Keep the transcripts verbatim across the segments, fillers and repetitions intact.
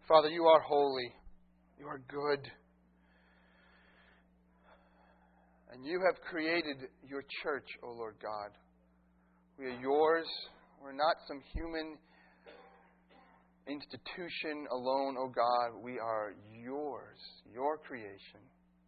Father, you are holy. You are good. And you have created your church, O Lord God. We are yours. We're not some human institution alone, O God. We are yours, your creation.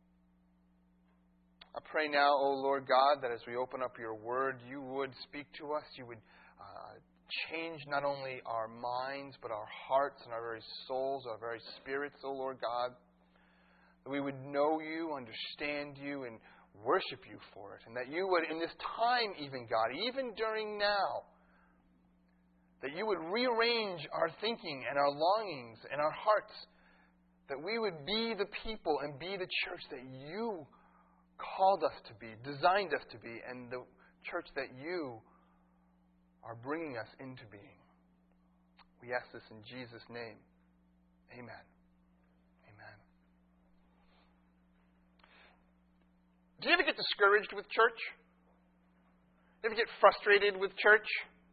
I pray now, O Lord God, that as we open up your word, you would speak to us. You would uh, change not only our minds, but our hearts and our very souls, our very spirits, O Lord God. That we would know you, understand you, and worship you for it. And that you would, in this time even, God, even during now, that you would rearrange our thinking and our longings and our hearts. That we would be the people and be the church that you called us to be, designed us to be, and the church that you are bringing us into being. We ask this in Jesus' name. Amen. Amen. Do you ever get discouraged with church? Do you ever get frustrated with church?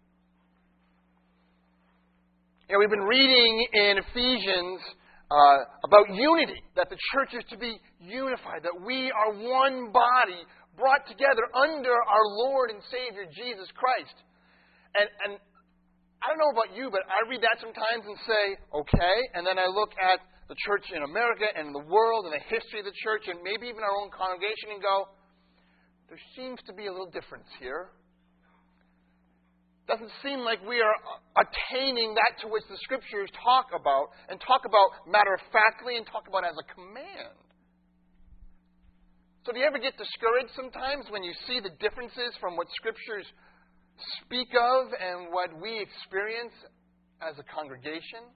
You know, we've been reading in Ephesians uh, about unity, that the church is to be unified, that we are one body brought together under our Lord and Savior, Jesus Christ. And, and I don't know about you, but I read that sometimes and say, okay, and then I look at the church in America and the world and the history of the church and maybe even our own congregation and go, there seems to be a little difference here. Doesn't seem like we are attaining that to which the Scriptures talk about and talk about matter-of-factly and talk about as a command. So do you ever get discouraged sometimes when you see the differences from what Scriptures speak of and what we experience as a congregation?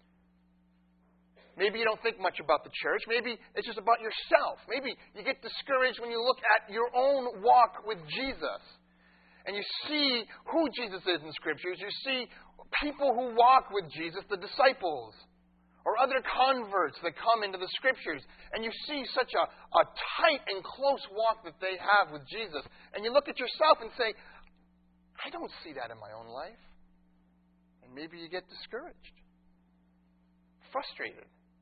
Maybe you don't think much about the church. Maybe it's just about yourself. Maybe you get discouraged when you look at your own walk with Jesus. And you see who Jesus is in Scriptures. You see people who walk with Jesus, the disciples, or other converts that come into the Scriptures. And you see such a, a tight and close walk that they have with Jesus. And you look at yourself and say, I don't see that in my own life. And maybe you get discouraged, frustrated.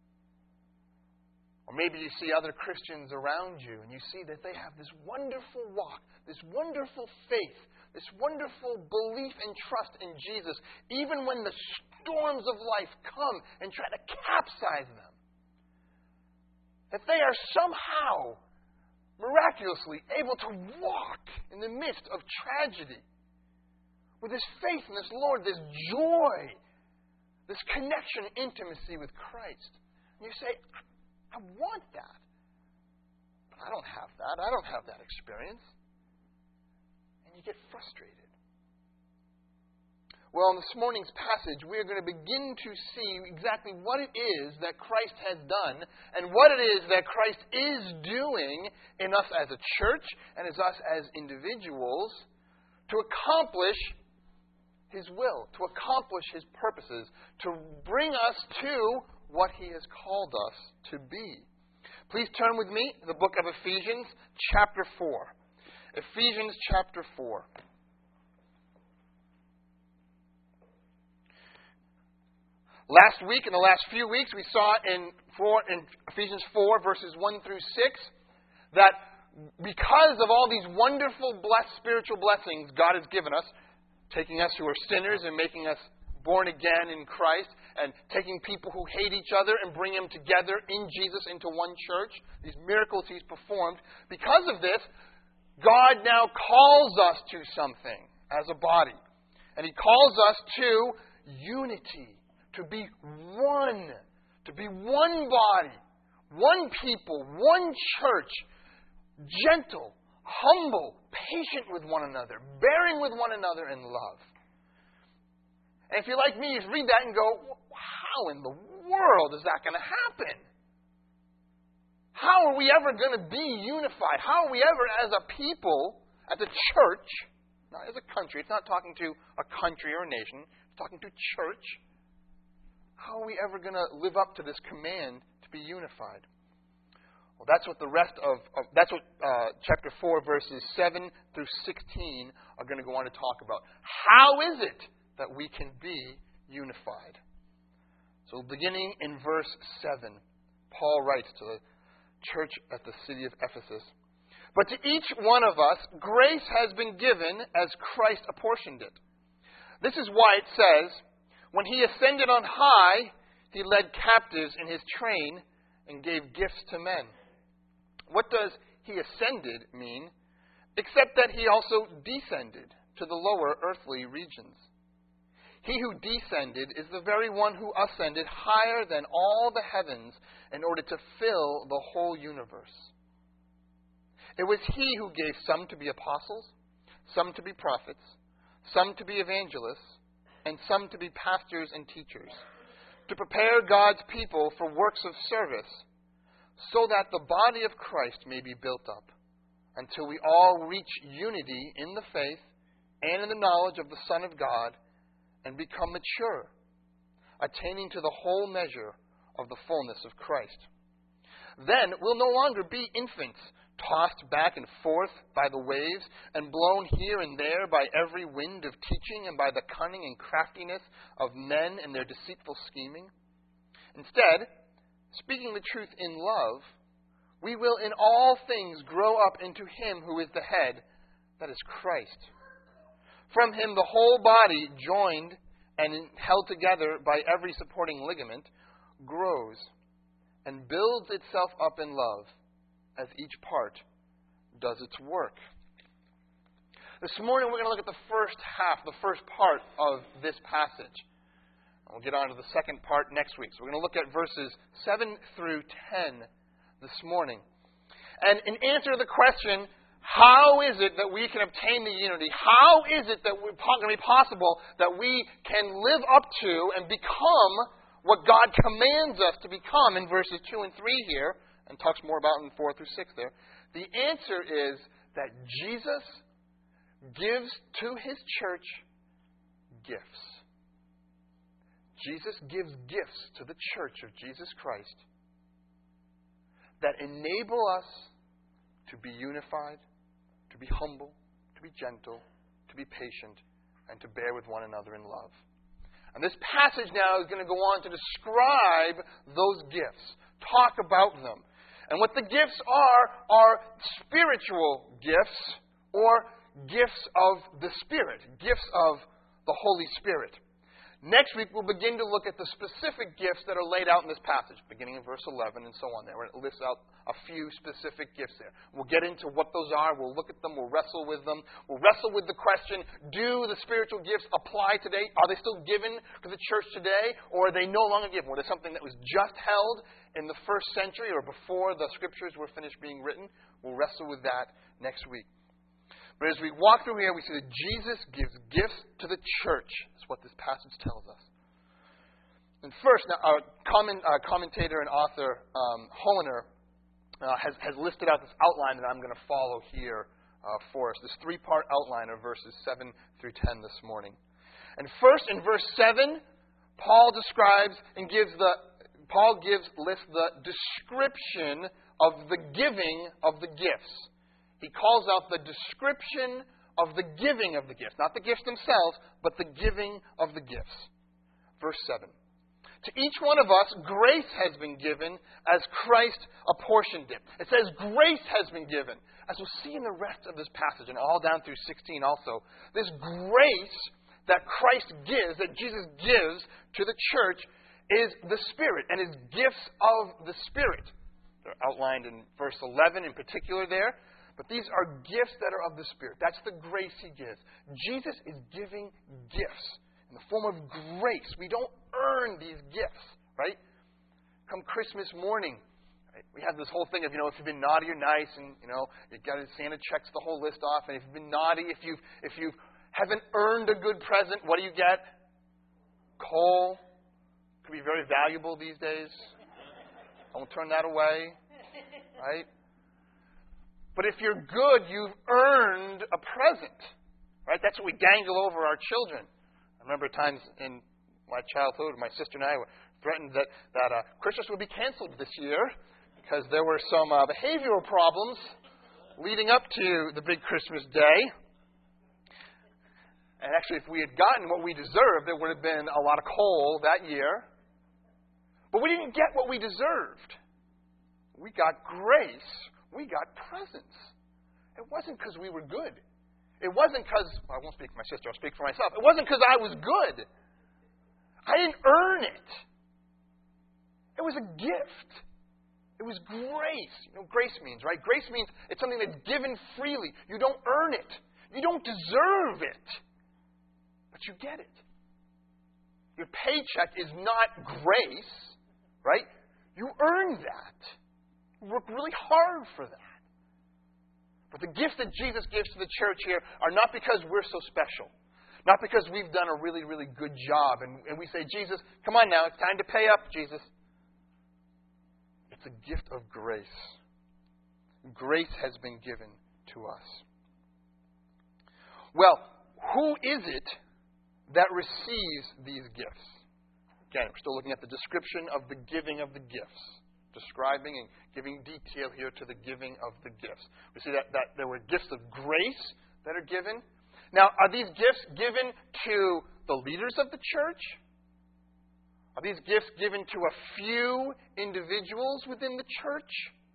Or maybe you see other Christians around you and you see that they have this wonderful walk, this wonderful faith, this wonderful belief and trust in Jesus, even when the storms of life come and try to capsize them. That they are somehow, miraculously, able to walk in the midst of tragedy with this faith in this Lord, this joy, this connection, intimacy with Christ. And you say, I want that. But I don't have that. I don't have that experience. And you get frustrated. Well, in this morning's passage, we are going to begin to see exactly what it is that Christ has done and what it is that Christ is doing in us as a church and as us as individuals to accomplish His will, to accomplish His purposes, to bring us to what He has called us to be. Please turn with me to the book of Ephesians, chapter four. Ephesians, chapter four. Last week, in the last few weeks, we saw in, four, in Ephesians four, verses one through six, that because of all these wonderful blessed spiritual blessings God has given us, taking us who are sinners and making us born again in Christ, and taking people who hate each other and bring them together in Jesus into one church, these miracles He's performed. Because of this, God now calls us to something as a body. And He calls us to unity, to be one, to be one body, one people, one church, gentle, humble, patient with one another, bearing with one another in love. And if you're like me, you read that and go, how in the world is that going to happen? How are we ever going to be unified? How are we ever, as a people, as a church, not as a country, it's not talking to a country or a nation, it's talking to church. How are we ever going to live up to this command to be unified? Well, that's what the rest of, of that's what uh, chapter four, verses seven through sixteen are going to go on to talk about. How is it that we can be unified? So beginning in verse seven, Paul writes to the church at the city of Ephesus, "But to each one of us, grace has been given as Christ apportioned it. This is why it says, when he ascended on high, he led captives in his train and gave gifts to men." What does he ascended mean, except that he also descended to the lower earthly regions? He who descended is the very one who ascended higher than all the heavens in order to fill the whole universe. It was he who gave some to be apostles, some to be prophets, some to be evangelists, and some to be pastors and teachers, to prepare God's people for works of service, so that the body of Christ may be built up, until we all reach unity in the faith and in the knowledge of the Son of God, and become mature, attaining to the whole measure of the fullness of Christ. Then we'll no longer be infants, tossed back and forth by the waves, and blown here and there by every wind of teaching and by the cunning and craftiness of men and their deceitful scheming. Instead, speaking the truth in love, we will in all things grow up into him who is the head, that is Christ. From him the whole body, joined and held together by every supporting ligament, grows and builds itself up in love as each part does its work. This morning we're going to look at the first half, the first part of this passage. We'll get on to the second part next week. So we're going to look at verses seven through ten this morning. And in answer to the question, how is it that we can obtain the unity? How is it that it's going to be possible that we can live up to and become what God commands us to become in verses two and three here, and talks more about in four through six there? The answer is that Jesus gives to his church gifts. Jesus gives gifts to the church of Jesus Christ that enable us to be unified, to be humble, to be gentle, to be patient, and to bear with one another in love. And this passage now is going to go on to describe those gifts, talk about them. And what the gifts are, are spiritual gifts or gifts of the Spirit, gifts of the Holy Spirit. Next week, we'll begin to look at the specific gifts that are laid out in this passage, beginning in verse eleven and so on there, where it lists out a few specific gifts there. We'll get into what those are. We'll look at them. We'll wrestle with them. We'll wrestle with the question, do the spiritual gifts apply today? Are they still given to the church today? Or are they no longer given? Or is it something that was just held in the first century or before the scriptures were finished being written? We'll wrestle with that next week. But as we walk through here, we see that Jesus gives gifts to the church. That's what this passage tells us. And first, now, our comment, uh, commentator and author, um, Hoehner, uh, has, has listed out this outline that I'm going to follow here uh, for us, this three-part outline of verses seven through ten this morning. And first, in verse seven, Paul describes and gives the, Paul gives, lists the description of the giving of the gifts. He calls out the description of the giving of the gifts. Not the gifts themselves, but the giving of the gifts. Verse seven. To each one of us, grace has been given as Christ apportioned it. It says grace has been given. As we'll see in the rest of this passage, and all down through sixteen also, this grace that Christ gives, that Jesus gives to the church, is the Spirit, and is gifts of the Spirit. They're outlined in verse eleven in particular there. But these are gifts that are of the Spirit. That's the grace he gives. Jesus is giving gifts in the form of grace. We don't earn these gifts, right? Come Christmas morning, right? We have this whole thing of, you know, if you've been naughty or nice, and, you know, you got Santa checks the whole list off. And if you've been naughty, if you've, if you haven't earned a good present, what do you get? Coal. Could be very valuable these days. Don't turn that away, right? But if you're good, you've earned a present, right? That's what we dangle over our children. I remember times in my childhood, my sister and I were threatened that, that uh, Christmas would be canceled this year because there were some uh, behavioral problems leading up to the big Christmas day. And actually, if we had gotten what we deserved, there would have been a lot of coal that year. But we didn't get what we deserved. We got grace. We got presents. It wasn't because we were good. It wasn't because, well, I won't speak for my sister, I'll speak for myself. It wasn't because I was good. I didn't earn it. It was a gift. It was grace. You know what grace means, right? Grace means it's something that's given freely. You don't earn it. You don't deserve it. But you get it. Your paycheck is not grace, right? You earn that. You work really hard for that. But the gifts that Jesus gives to the church here are not because we're so special. Not because we've done a really, really good job. And, and we say, Jesus, come on now, it's time to pay up, Jesus. It's a gift of grace. Grace has been given to us. Well, who is it that receives these gifts? Again, we're still looking at the description of the giving of the gifts. Describing and giving detail here to the giving of the gifts. We see that, that there were gifts of grace that are given. Now, are these gifts given to the leaders of the church? Are these gifts given to a few individuals within the church?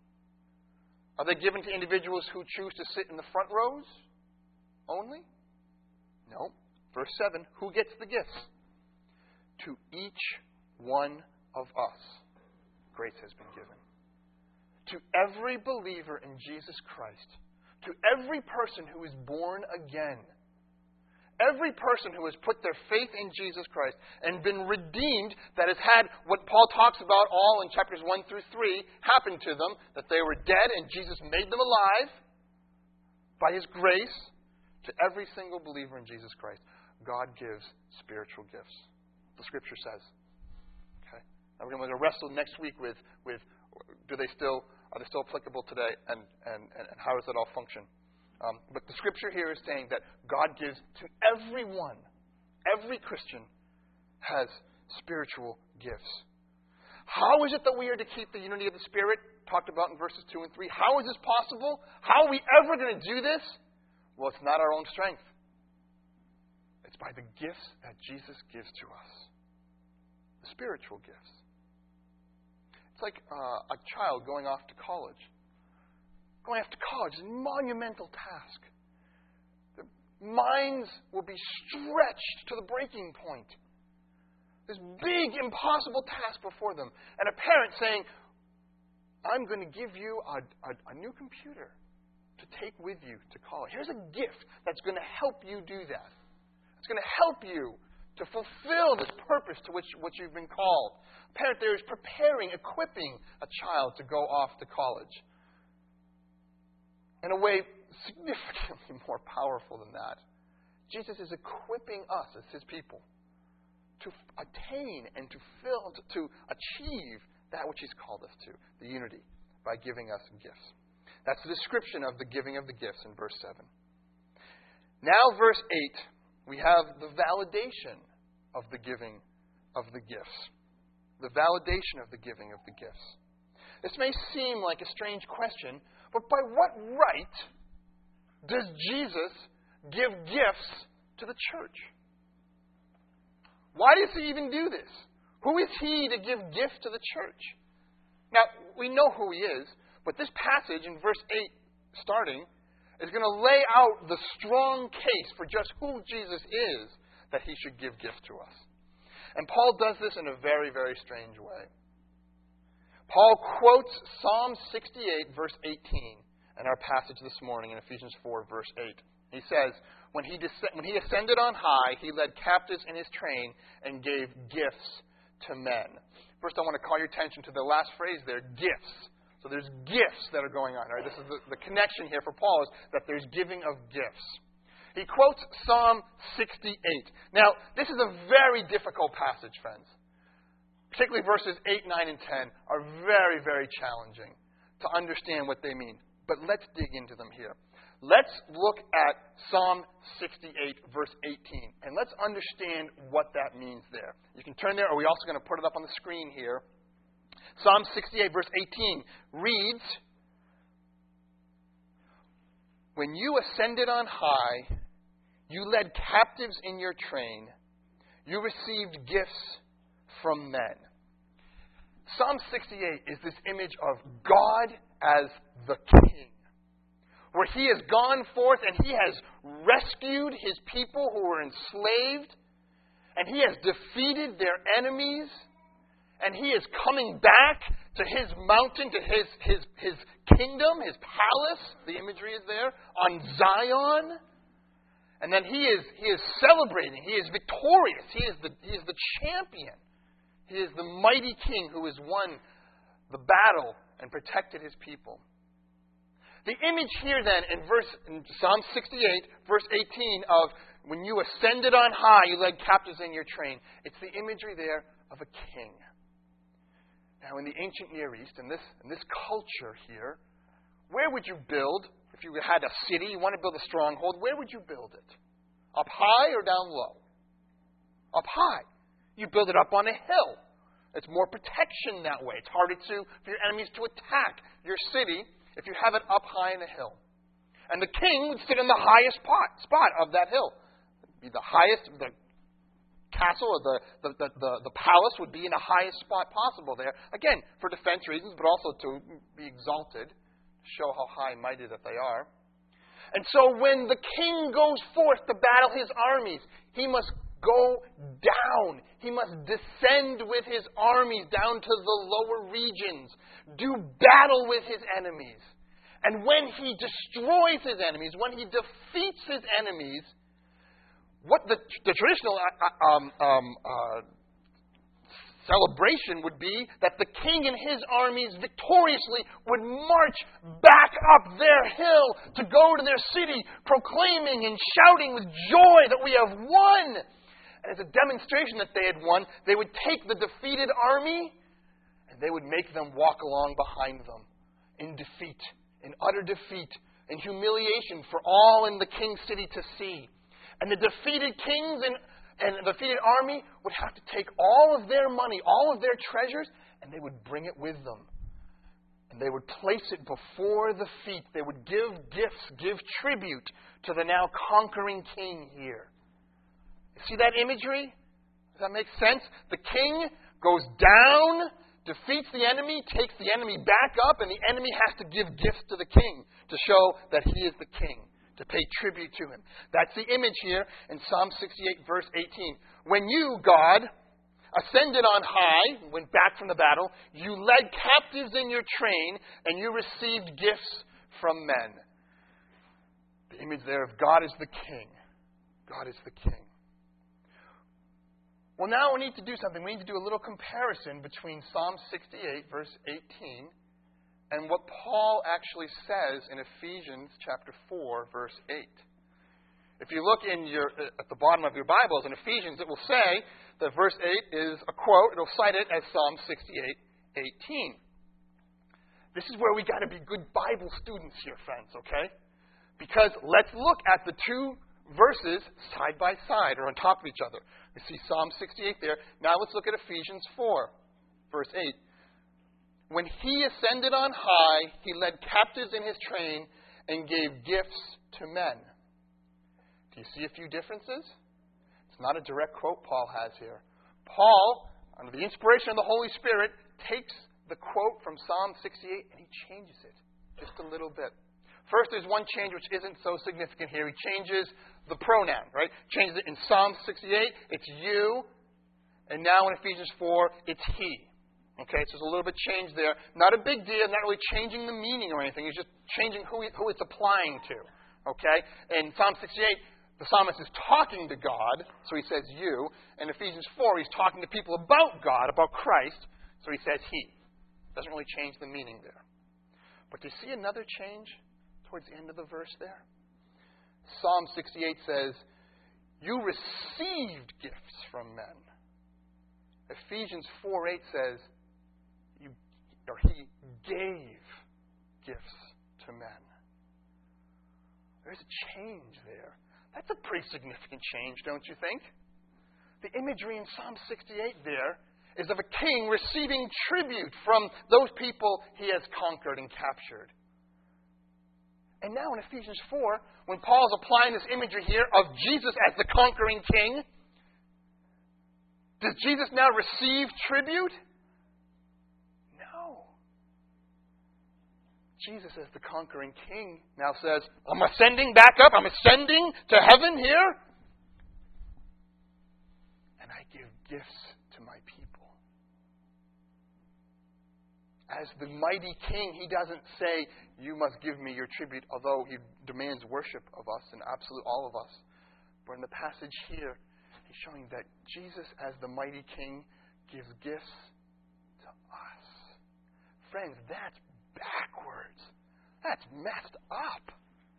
Are they given to individuals who choose to sit in the front rows only? No. Verse seven, who gets the gifts? To each one of us, grace has been given. To every believer in Jesus Christ, to every person who is born again, every person who has put their faith in Jesus Christ and been redeemed, that has had what Paul talks about all in chapters one through three happen to them, that they were dead and Jesus made them alive by His grace, to every single believer in Jesus Christ, God gives spiritual gifts. The Scripture says. Okay? Now we're going to wrestle next week with, with do they still, are they still applicable today, and, and, and how does that all function? Um, but the Scripture here is saying that God gives to everyone, every Christian has spiritual gifts. How is it that we are to keep the unity of the Spirit, talked about in verses two and three? How is this possible? How are we ever going to do this? Well, it's not our own strength. It's by the gifts that Jesus gives to us. The spiritual gifts. It's like uh, a child going off to college. Going off to college is a monumental task. Their minds will be stretched to the breaking point. This big, impossible task before them. And a parent saying, I'm going to give you a, a, a new computer to take with you to college. Here's a gift that's going to help you do that. It's going to help you to fulfill this purpose to which, which you've been called. A parent there is preparing, equipping a child to go off to college. In a way significantly more powerful than that. Jesus is equipping us as His people to attain and to fill, to, to achieve that which He's called us to, the unity, by giving us gifts. That's the description of the giving of the gifts in verse seven. Now, verse eight, we have the validation of the giving of the gifts. The validation of the giving of the gifts. This may seem like a strange question, but by what right does Jesus give gifts to the church? Why does He even do this? Who is He to give gifts to the church? Now, we know who He is, but this passage in verse eight starting is going to lay out the strong case for just who Jesus is that He should give gifts to us. And Paul does this in a very, very strange way. Paul quotes Psalm sixty-eight, verse eighteen, in our passage this morning in Ephesians four, verse eight. He says, when he, descend, when he ascended on high, He led captives in His train and gave gifts to men. First, I want to call your attention to the last phrase there, gifts. So there's gifts that are going on. Right? This is the, the connection here for Paul, is that there's giving of gifts. He quotes Psalm sixty-eight. Now, this is a very difficult passage, friends. Particularly verses eight, nine, and ten are very, very challenging to understand what they mean. But let's dig into them here. Let's look at Psalm sixty-eight, verse eighteen, and let's understand what that means there. You can turn there, or we're also going to put it up on the screen here. Psalm sixty-eight, verse eighteen reads, when you ascended on high, you led captives in your train. You received gifts from men. Psalm sixty-eight is this image of God as the king, where he has gone forth and he has rescued his people who were enslaved, and he has defeated their enemies, and he is coming back to his mountain, to his, his, his kingdom, his palace, the imagery is there, on Zion. And then he is, he is celebrating, he is victorious, he is the, he is the champion. He is the mighty king who has won the battle and protected his people. The image here then in verse in Psalm sixty-eight, verse eighteen of when you ascended on high, you led captives in your train. It's the imagery there of a king. Now in the ancient Near East, in this, in this culture here, where would you build? If you had a city, you want to build a stronghold, where would you build it? Up high or down low? Up high. You build it up on a hill. It's more protection that way. It's harder to, for your enemies to attack your city if you have it up high in a hill. And the king would sit in the highest pot, spot of that hill. It'd be the highest, the castle or the, the, the, the, the palace would be in the highest spot possible there. Again, for defense reasons, but also to be exalted, show how high and mighty that they are. And so when the king goes forth to battle his armies, he must go down. He must descend with his armies down to the lower regions, do battle with his enemies. And when he destroys his enemies, when he defeats his enemies, what the, the traditional uh, um, um, uh, celebration would be that the king and his armies victoriously would march back up their hill to go to their city, proclaiming and shouting with joy that we have won. And as a demonstration that they had won, they would take the defeated army and they would make them walk along behind them in defeat, in utter defeat, in humiliation for all in the king's city to see. And the defeated kings and, and the defeated army would have to take all of their money, all of their treasures, and they would bring it with them. And they would place it before the feet. They would give gifts, give tribute to the now conquering king here. See that imagery? Does that make sense? The king goes down, defeats the enemy, takes the enemy back up, and the enemy has to give gifts to the king to show that he is the king, to pay tribute to him. That's the image here in Psalm sixty-eight, verse eighteen. When you, God, ascended on high, went back from the battle, you led captives in your train, and you received gifts from men. The image there of God is the king. God is the king. Well, now we need to do something. We need to do a little comparison between Psalm sixty-eight, verse eighteen, and what Paul actually says in Ephesians chapter four, verse eight. If you look in your at the bottom of your Bibles in Ephesians, it will say that verse eight is a quote. It'll cite it as Psalm sixty-eight, eighteen. This is where we got to be good Bible students here, friends, okay? Because let's look at the two verses side by side or on top of each other. We see Psalm sixty-eight there. Now let's look at Ephesians four, verse eight. When he ascended on high, he led captives in his train and gave gifts to men. Do you see a few differences? It's not a direct quote Paul has here. Paul, under the inspiration of the Holy Spirit, takes the quote from Psalm sixty-eight and he changes it just a little bit. First, there's one change which isn't so significant here. He changes the pronoun, right? Changes it in Psalm sixty-eight, it's you. And now in Ephesians four, it's he. Okay, so there's a little bit change there. Not a big deal, not really changing the meaning or anything. It's just changing who, he, who it's applying to. Okay? In Psalm sixty-eight, the psalmist is talking to God, so he says you. In Ephesians four, he's talking to people about God, about Christ, so he says he. Doesn't really change the meaning there. But do you see another change towards the end of the verse there? Psalm sixty-eight says, you received gifts from men. Ephesians four eight says, you, or he gave gifts to men. There's a change there. That's a pretty significant change, don't you think? The imagery in Psalm sixty-eight there is of a king receiving tribute from those people he has conquered and captured. And now in Ephesians four, when Paul's applying this imagery here of Jesus as the conquering king, does Jesus now receive tribute? Jesus, as the conquering king, now says, I'm ascending back up. I'm ascending to heaven here. And I give gifts to my people. As the mighty king, he doesn't say, you must give me your tribute, although he demands worship of us and absolute all of us. But in the passage here, he's showing that Jesus, as the mighty king, gives gifts to us. Friends, that's backwards. That's messed up.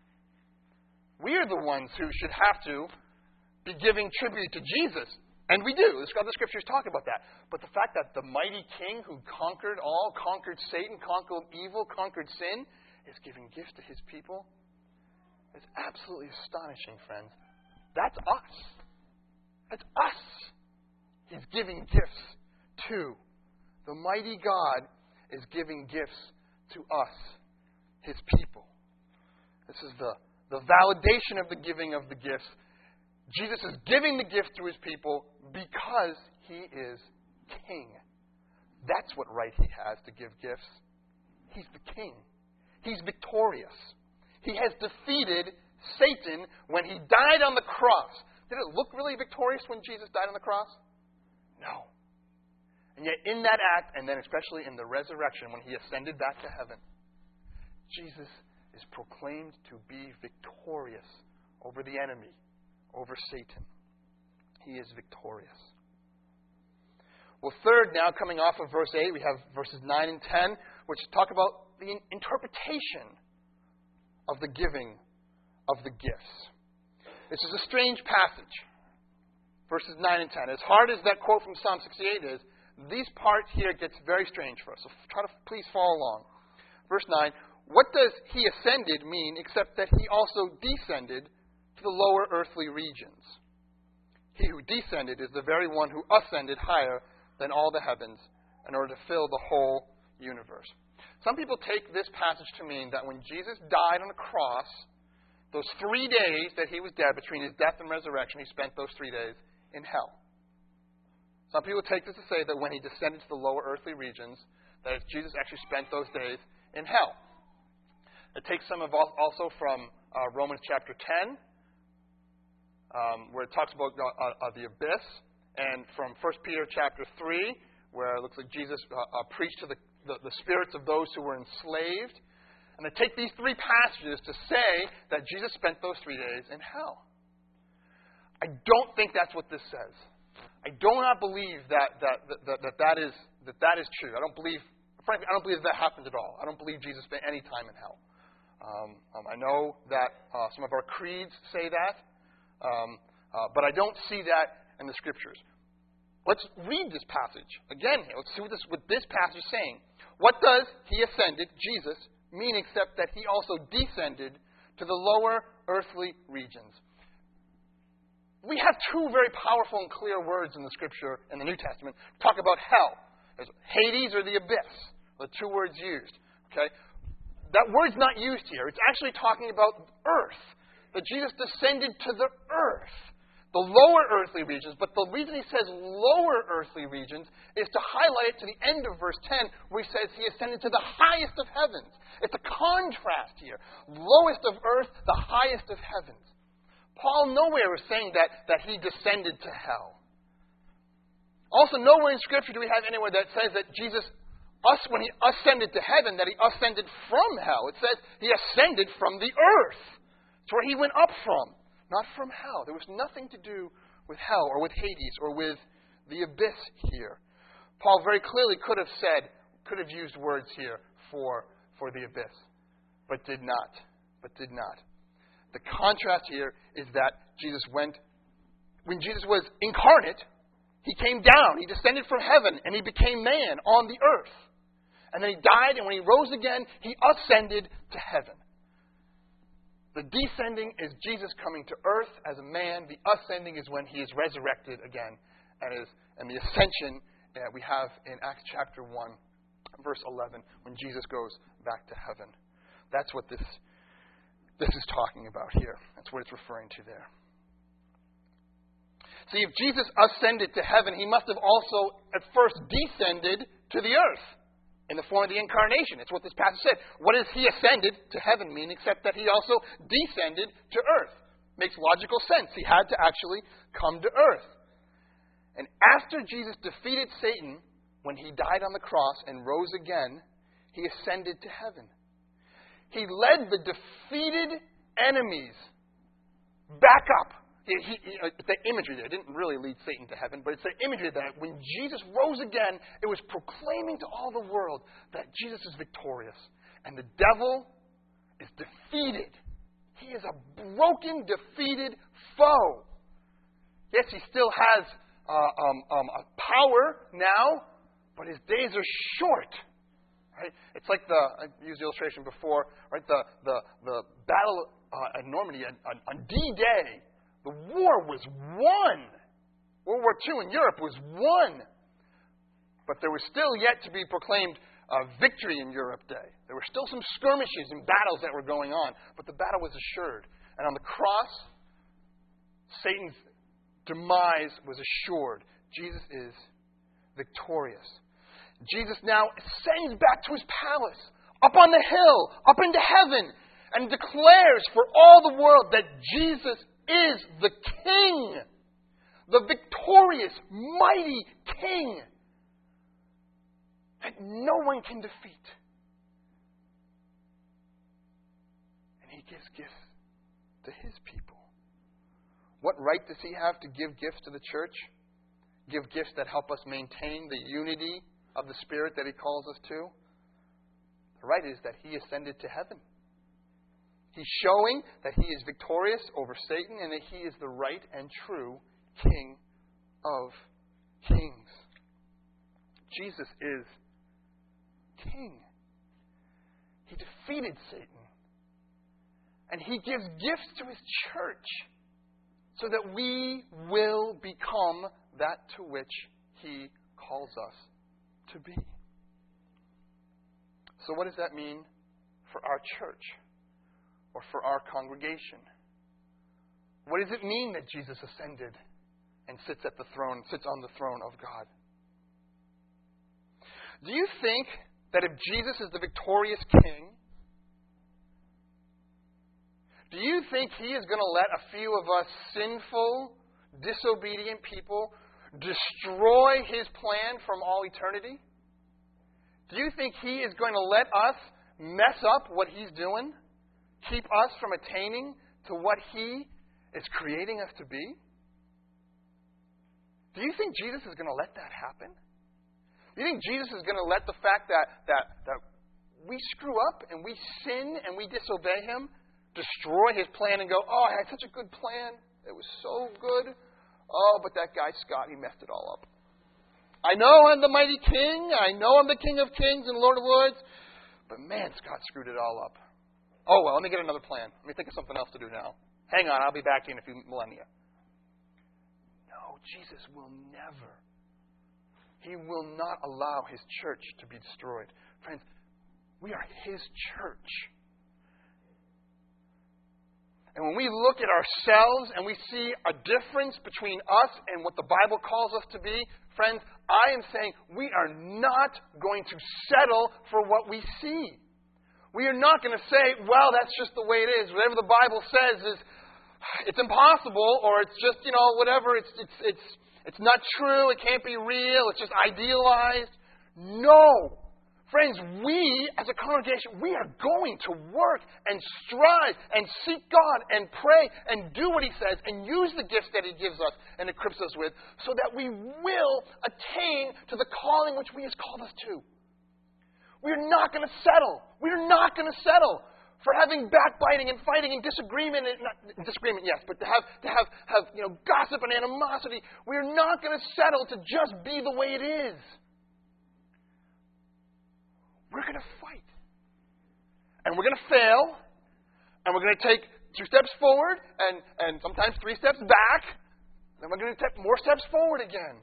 We're the ones who should have to be giving tribute to Jesus. And we do. The scriptures talk about that. But the fact that the mighty king who conquered all, conquered Satan, conquered evil, conquered sin, is giving gifts to his people, is absolutely astonishing, friends. That's us. That's us. He's giving gifts to. The mighty God is giving gifts to us, his people. This is the, the validation of the giving of the gifts. Jesus is giving the gift to his people because he is king. That's what right he has to give gifts. He's the king. He's victorious. He has defeated Satan when he died on the cross. Did it look really victorious when Jesus died on the cross? No. And yet in that act, and then especially in the resurrection when he ascended back to heaven, Jesus is proclaimed to be victorious over the enemy, over Satan. He is victorious. Well, third, now coming off of verse eight, we have verses nine and ten, which talk about the interpretation of the giving of the gifts. This is a strange passage. Verses nine and ten. As hard as that quote from Psalm sixty-eight is, these parts here gets very strange for us. So try to please follow along. Verse nine. What does he ascended mean except that he also descended to the lower earthly regions? He who descended is the very one who ascended higher than all the heavens in order to fill the whole universe. Some people take this passage to mean that when Jesus died on the cross, those three days that he was dead, between his death and resurrection, he spent those three days in hell. Some people take this to say that when he descended to the lower earthly regions, that Jesus actually spent those days in hell. It takes some of also from uh, Romans chapter ten, um, where it talks about uh, uh, the abyss, and from First Peter chapter three, where it looks like Jesus uh, uh, preached to the, the, the spirits of those who were enslaved. And they take these three passages to say that Jesus spent those three days in hell. I don't think that's what this says. I do not believe that that, that, that, that, that, is, that that is true. I don't believe, frankly, I don't believe that happened at all. I don't believe Jesus spent any time in hell. Um, um, I know that uh, some of our creeds say that, um, uh, but I don't see that in the Scriptures. Let's read this passage again here. Let's see what this, what this passage is saying. What does he ascended, Jesus, mean except that he also descended to the lower earthly regions? We have two very powerful and clear words in the Scripture, in the New Testament, talk about hell. There's Hades or the abyss, the two words used. Okay? That word's not used here. It's actually talking about earth. That Jesus descended to the earth. The lower earthly regions. But the reason he says lower earthly regions is to highlight it to the end of verse ten, where he says he ascended to the highest of heavens. It's a contrast here. Lowest of earth, the highest of heavens. Paul nowhere is saying that, that he descended to hell. Also, nowhere in Scripture do we have anywhere that says that Jesus, us when he ascended to heaven, that he ascended from hell. It says he ascended from the earth. It's where he went up from, not from hell. There was nothing to do with hell or with Hades or with the abyss here. Paul very clearly could have said, could have used words here for, for the abyss, but did not. But did not. The contrast here is that Jesus went, when Jesus was incarnate, he came down, he descended from heaven, and he became man on the earth. And then he died, and when he rose again, he ascended to heaven. The descending is Jesus coming to earth as a man. The ascending is when he is resurrected again. And, is, and the ascension uh, we have in Acts chapter one, verse eleven, when Jesus goes back to heaven. That's what this, this is talking about here. That's what it's referring to there. See, if Jesus ascended to heaven, he must have also at first descended to the earth in the form of the incarnation. It's what this passage said. What does he ascended to heaven mean except that he also descended to earth? Makes logical sense. He had to actually come to earth. And after Jesus defeated Satan, when he died on the cross and rose again, he ascended to heaven. He led the defeated enemies back up. He, he, it's the imagery there. It didn't really lead Satan to heaven, but it's the imagery that when Jesus rose again, it was proclaiming to all the world that Jesus is victorious. And the devil is defeated. He is a broken, defeated foe. Yes, he still has uh, um, um, a power now, but his days are short. Right? It's like the, I used the illustration before, right? The, the, the battle uh, at Normandy on, on D-Day. The war was won. World War Two in Europe was won. But there was still yet to be proclaimed uh, victory in Europe Day. There were still some skirmishes and battles that were going on, but the battle was assured. And on the cross, Satan's demise was assured. Jesus is victorious. Jesus now ascends back to his palace, up on the hill, up into heaven, and declares for all the world that Jesus is the King, the victorious, mighty King that no one can defeat. And he gives gifts to his people. What right does he have to give gifts to the church? Give gifts that help us maintain the unity of the Spirit that he calls us to? The right is that he ascended to heaven. He's showing that he is victorious over Satan and that he is the right and true King of kings. Jesus is King. He defeated Satan. And he gives gifts to his church so that we will become that to which he calls us to be. So what does that mean for our church? Or for our congregation? What does it mean that Jesus ascended and sits at the throne, sits on the throne of God? Do you think that if Jesus is the victorious King, do you think he is going to let a few of us sinful, disobedient people destroy his plan from all eternity? Do you think he is going to let us mess up what he's doing? Keep us from attaining to what he is creating us to be? Do you think Jesus is going to let that happen? Do you think Jesus is going to let the fact that, that, that we screw up and we sin and we disobey him destroy his plan and go, oh, I had such a good plan. It was so good. Oh, but that guy Scott, he messed it all up. I know I'm the mighty king. I know I'm the King of Kings and Lord of Lords. But man, Scott screwed it all up. Oh, well, let me get another plan. Let me think of something else to do now. Hang on, I'll be back in a few millennia. No, Jesus will never. He will not allow his church to be destroyed. Friends, we are his church. And when we look at ourselves and we see a difference between us and what the Bible calls us to be, friends, I am saying we are not going to settle for what we see. We are not going to say, well, that's just the way it is. Whatever the Bible says is, it's impossible, or it's just, you know, whatever. It's it's it's it's not true. It can't be real. It's just idealized. No. Friends, we as a congregation, we are going to work and strive and seek God and pray and do what he says and use the gifts that he gives us and equips us with so that we will attain to the calling which he has called us to. We're not going to settle. We're not going to settle for having backbiting and fighting and disagreement. And not, disagreement, yes, but to have to have, have you know gossip and animosity. We're not going to settle to just be the way it is. We're going to fight. And we're going to fail. And we're going to take two steps forward and, and sometimes three steps back. Then we're going to take more steps forward again.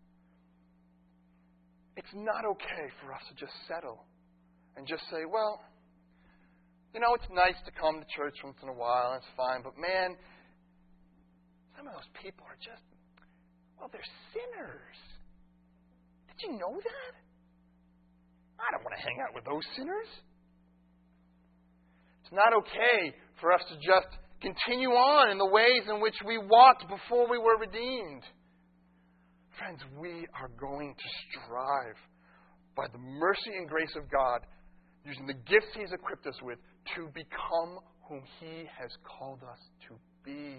It's not okay for us to just settle and just say, well, you know, it's nice to come to church once in a while, it's fine, but man, some of those people are just, well, they're sinners. Did you know that? I don't want to hang out with those sinners. It's not okay for us to just continue on in the ways in which we walked before we were redeemed. Friends, we are going to strive by the mercy and grace of God, using the gifts He's equipped us with, to become whom He has called us to be.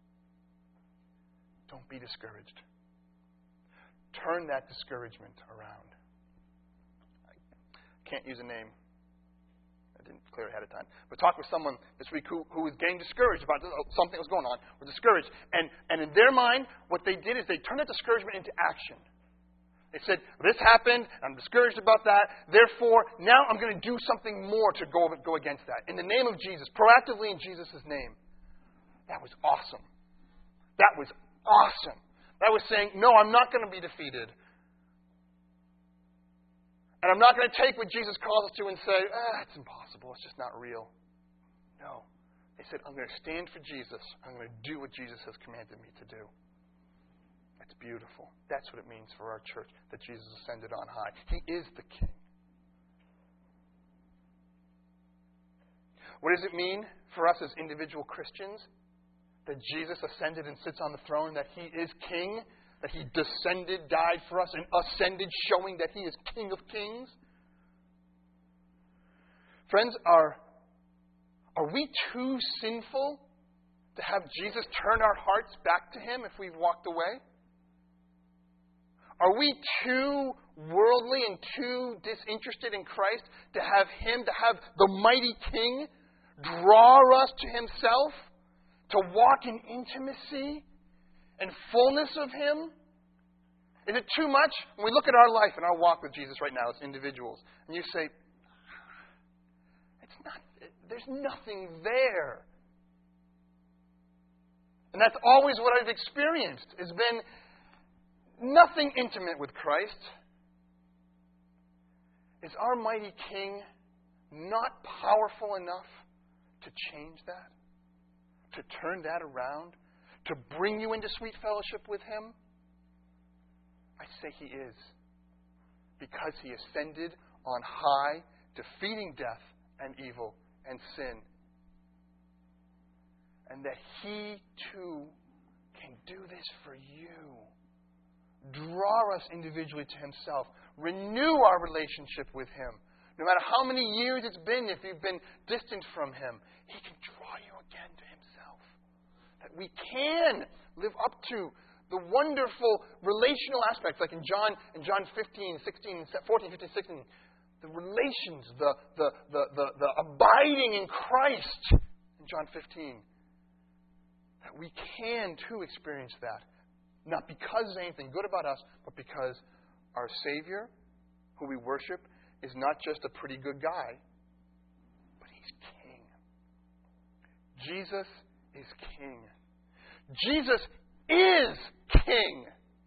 Don't be discouraged. Turn that discouragement around. I can't use a name. I didn't clear it ahead of time. But talked with someone this week who, who was getting discouraged about something that was going on, was discouraged. And, and in their mind, what they did is they turned that discouragement into action. They said, this happened, I'm discouraged about that, therefore, now I'm going to do something more to go, go against that. In the name of Jesus, proactively in Jesus' name. That was awesome. That was awesome. That was saying, no, I'm not going to be defeated. And I'm not going to take what Jesus calls us to and say, ah, it's impossible, it's just not real. No. They said, I'm going to stand for Jesus. I'm going to do what Jesus has commanded me to do. That's beautiful. That's what it means for our church, that Jesus ascended on high. He is the King. What does it mean for us as individual Christians? That Jesus ascended and sits on the throne, that He is King, that He descended, died for us, and ascended, showing that He is King of kings? Friends, are, are we too sinful to have Jesus turn our hearts back to Him if we've walked away? Are we too worldly and too disinterested in Christ to have Him, to have the mighty King draw us to Himself, to walk in intimacy and fullness of Him? Is it too much? When we look at our life and our walk with Jesus right now as individuals, and you say, it's not, there's nothing there. And that's always what I've experienced, has been nothing intimate with Christ. Is our mighty King not powerful enough to change that? To turn that around? To bring you into sweet fellowship with Him? I say He is. Because He ascended on high, defeating death and evil and sin. And that He too can do this for you. Draw us individually to Himself. Renew our relationship with Him. No matter how many years it's been, if you've been distant from Him, He can draw you again to Himself. That we can live up to the wonderful relational aspects, like in John in John fifteen, sixteen, fourteen, fifteen, sixteen, the relations, the, the, the, the, the abiding in Christ in John fifteen. That we can too experience that. Not because of anything good about us, but because our Savior, who we worship, is not just a pretty good guy, but He's King. Jesus is King. Jesus is King.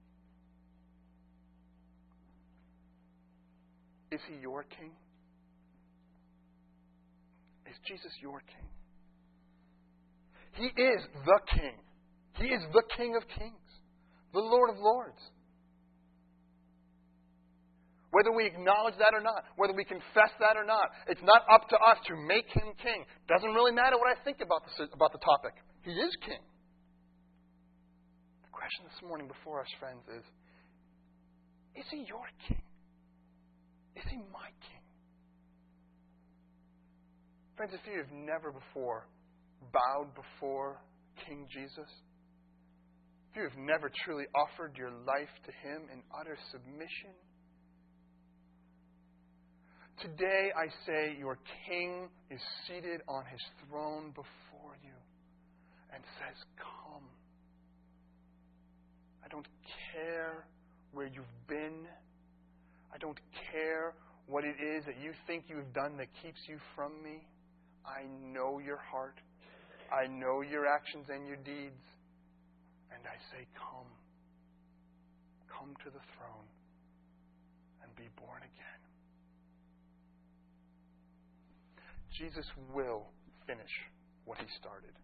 Is He your King? Is Jesus your King? He is the King. He is the King of kings. The Lord of lords. Whether we acknowledge that or not, whether we confess that or not, it's not up to us to make Him King. Doesn't really matter what I think about the, about the topic. He is King. The question this morning before us, friends, is, is He your King? Is He my King? Friends, if you have never before bowed before King Jesus, if you have never truly offered your life to Him in utter submission, today I say your King is seated on His throne before you and says, come. I don't care where you've been. I don't care what it is that you think you've done that keeps you from me. I know your heart. I know your actions and your deeds. And I say, come. Come to the throne and be born again. Jesus will finish what He started.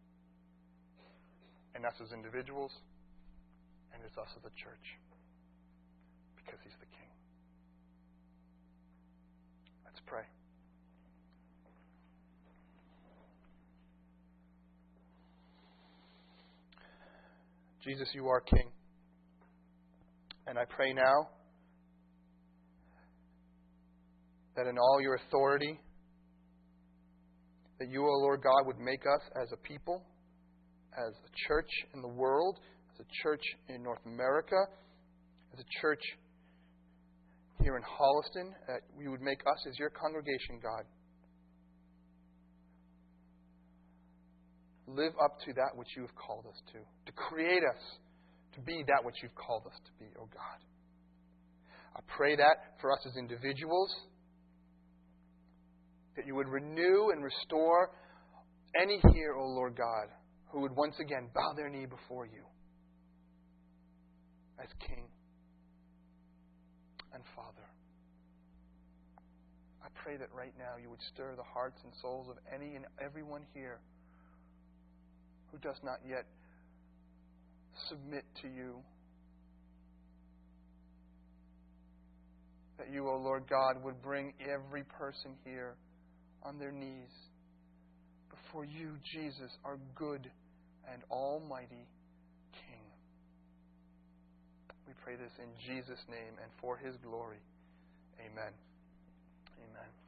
And us as individuals, and it's us as a church. Because He's the King. Let's pray. Jesus, you are King. And I pray now that in all your authority, that you, O Lord God, would make us as a people, as a church in the world, as a church in North America, as a church here in Holliston, that you would make us as your congregation, God, live up to that which you have called us to, to create us to be that which you've called us to be, O God. I pray that for us as individuals, that you would renew and restore any here, O Lord God, who would once again bow their knee before you as King and Father. I pray that right now you would stir the hearts and souls of any and everyone here who does not yet submit to you. That you, O Lord God, would bring every person here on their knees before you, Jesus, our good and almighty King. We pray this in Jesus' name and for His glory. Amen. Amen.